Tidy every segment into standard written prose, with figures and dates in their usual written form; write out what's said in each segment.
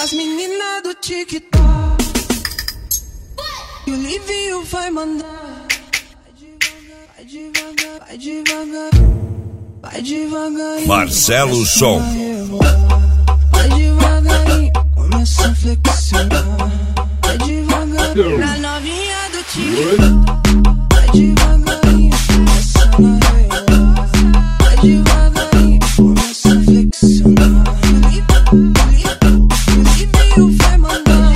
As meninas do TikTok e o Livinho vai mandar. Vai devagar, vai devagar, vai devagarinho. Marcelo Som. Vai devagarinho, começa a flexionar. Vai devagarinho, na novinha do TikTok. Vai devagarinho, começa na rebola. Vai devagarinho, começa a flexionar. O Livinho vai mandar.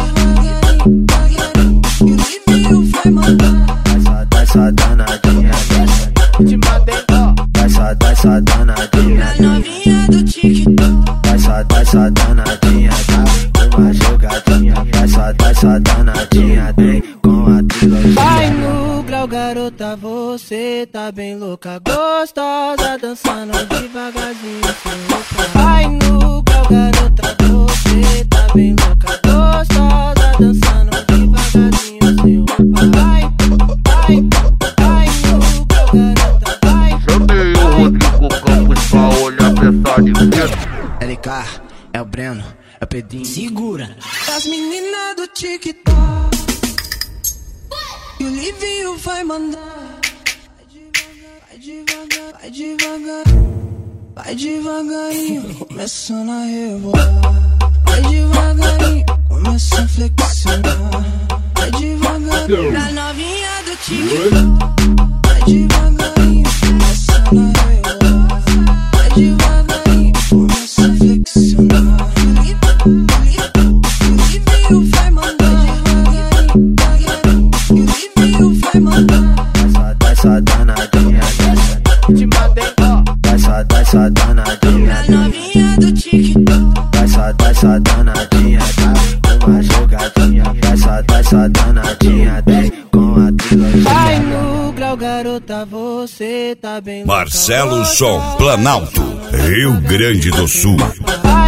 O Livinho vai mandar. Essa danadinha, te mandei, ó. Essa danadinha, na novinha do TikTok. Essa danadinha, dá uma jogadinha. Essa danadinha, tem com a trilogia. Vai no grau, garota, você tá bem louca, gostosa, dançando devagarzinho sem roupa. Vai no grau, garota, você tá bem louca, gostosa, dançando devagarzinho sem roupa. Vai no grau, garota, vai. Chamei o Rodrigo Campos pra olhar pra essa diferença. LK, é o Breno, é o Pedrinho. Segura! As meninas do TikTok e o Livinho vai mandar. Vai devagar, vai devagar, vai devagarinho, começando a rebolar. Vai devagarinho, começa a flexionar. Vai devagarinho, na novinha do TikTok. Vai devagarinho, começando a rebolar. Vai devagarinho, começa a flexionar. O Livinho vai mandar. O Livinho vai mandar. Essa danadinha, Te mandei, ó. essa danadinha. Na novinha do TikTok. Essa danadinha, dá uma jogadinha. Essa danadinha, tem com a trilogia. Vai no grau, garota, você tá bem louca, Marcelo Som, Planalto, Rio Grande do Sul. vai